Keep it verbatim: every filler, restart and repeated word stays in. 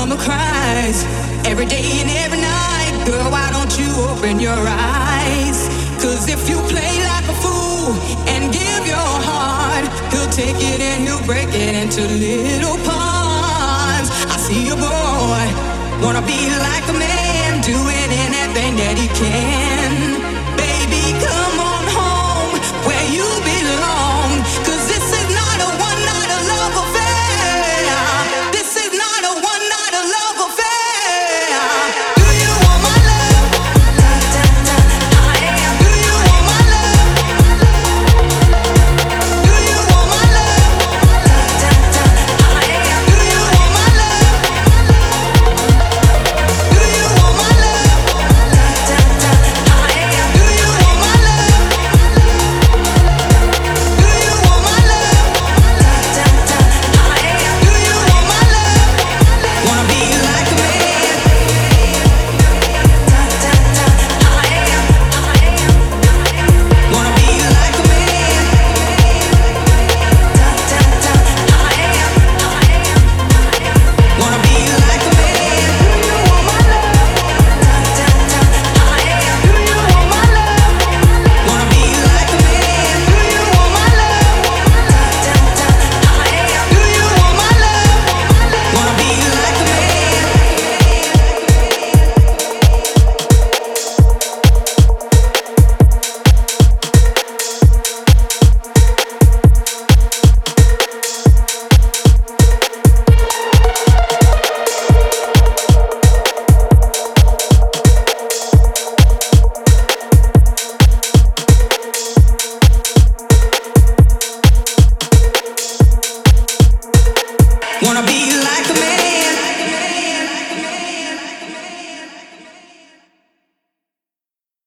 mama cries every day and every night. Girl, why don't you open your eyes? Cause if you play like a fool and give your heart, he'll take it and he'll break it into little parts. I see a boy, wanna be like a man, doing anything that he can.